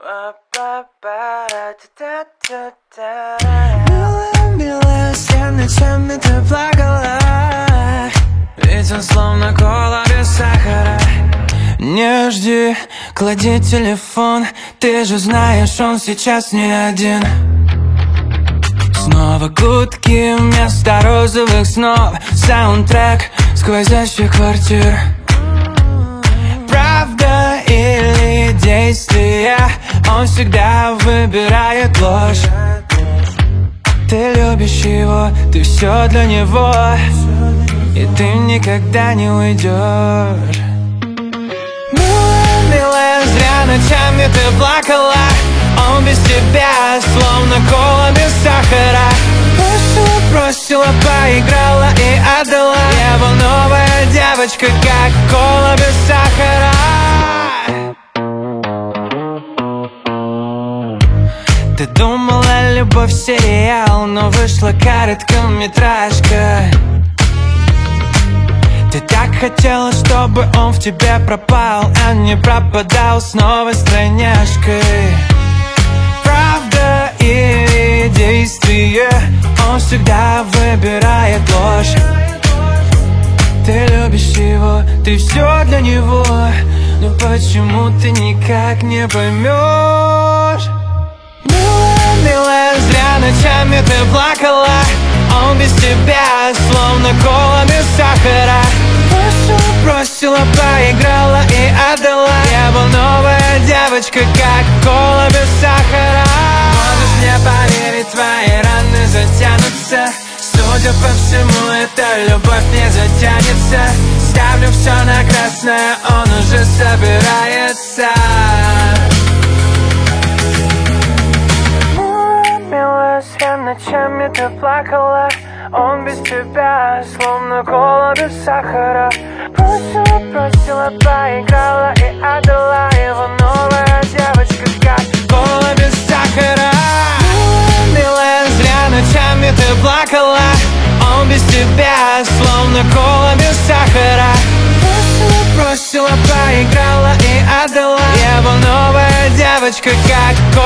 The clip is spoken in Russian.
Милая, милая, все ночами ты плакала, ведь он словно кола без сахара. Не жди, клади телефон, ты же знаешь, он сейчас не один. Снова гудки вместо розовых снов, саундтрек сквозящих квартир. Правда или действие, он всегда выбирает ложь. Ты любишь его, ты все для него, и ты никогда не уйдешь. Милая, милая, зря ночами ты плакала, он без тебя словно кола без сахара. Бросила, поиграла и отдала. Я был новая девочка, как кола без сахара. Ты думала, любовь сериал, но вышла короткометражка. Ты так хотела, чтобы он в тебе пропал, а не пропадал с новой стройняшкой. Правда или действие, он всегда выбирает ложь. Ты любишь его, ты все для него, но почему ты никак не поймешь? Милая, милая, зря ночами ты плакала, он без тебя словно кола без сахара. Бросила, поиграла и отдала. Я был новая девочка, как кола без сахара. Можешь мне поверить, твои раны затянутся. Судя по всему, эта любовь не затянется. Ставлю все на красное, он уже собирается. Милая, зря ночами ты плакала, он без тебя словно кола без сахара. Бросила, поиграла и отдала. Его новая девочка, как кола без сахара. Милая, зря ночами ты плакала, он без тебя словно кола без сахара. Бросила, поиграла и отдала. Его новая девочка, как кола.